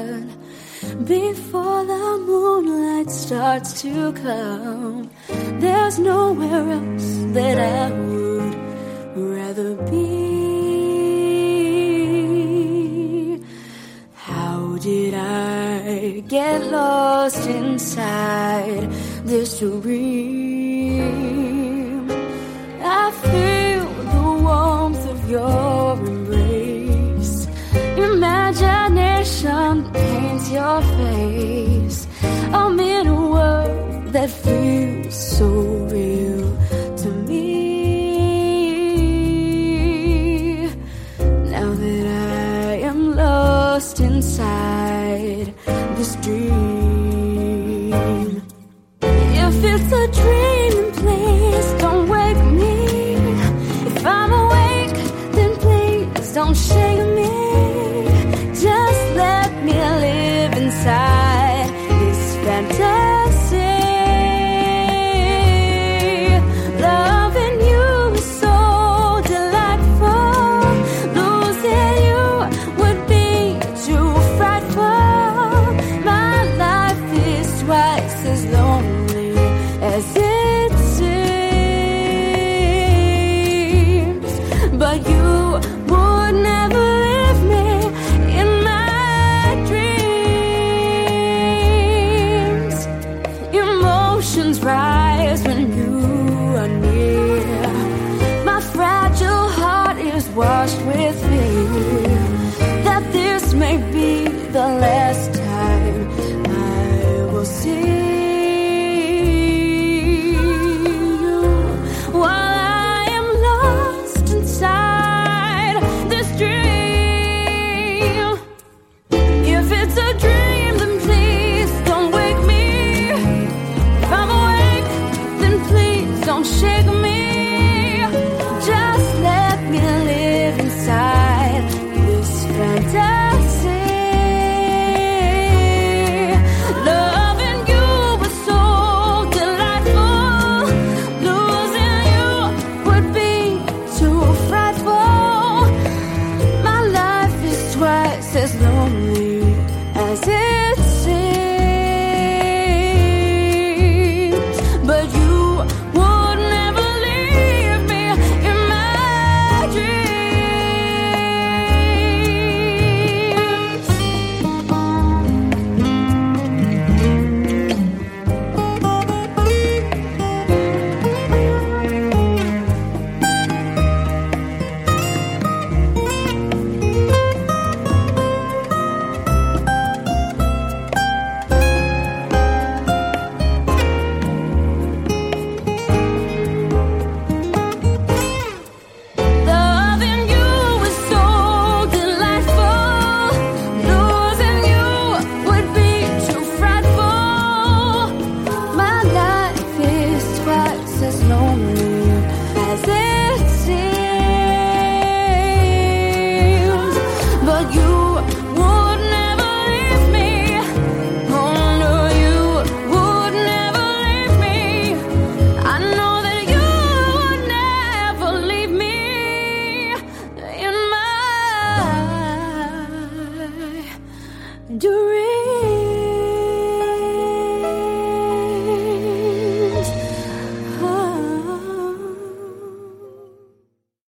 heart before the moonlight starts to come. There's nowhere else that I would rather be. How did I get lost inside this dream? I feel the warmth of your embrace. Imagination paints your face. I'm in a world that feels so real to me. Now that I am lost inside this dream. If it's a dream, then please don't wake me. If I'm awake, then please don't shake me. Just let me live inside this fantasy. Loving you is so delightful. Losing you would be too frightful. My life is twice as lonely as it seems. But you would never leave me in my dreams. Emotions rise when you are near. My fragile heart is washed with fear that this may be the last time I will see you. While I am lost inside this dream. If it's a dream, then please don't wake me. If I'm awake, then please don't shake me. Just let me live inside this fantasy. Loving you was so delightful. Losing you would be too frightful. My life is twice as lonely as it seems. But you would never leave me in my dreams. Loving you is so delightful. Losing you would be too frightful. My life is twice as lonely as it seems. But you would never leave me. Oh no, you would never leave me. I know that you would never leave me in my dreams.